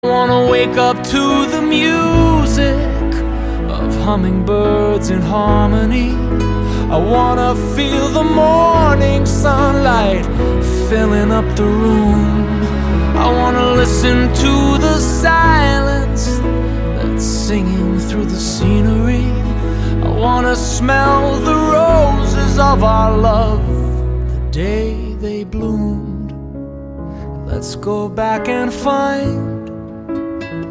I wanna wake up to the music of hummingbirds in harmony. I wanna feel the morning sunlight filling up the room. I wanna listen to the silence that's singing through the scenery. I wanna smell the roses of our love the day they bloomed. Let's go back and find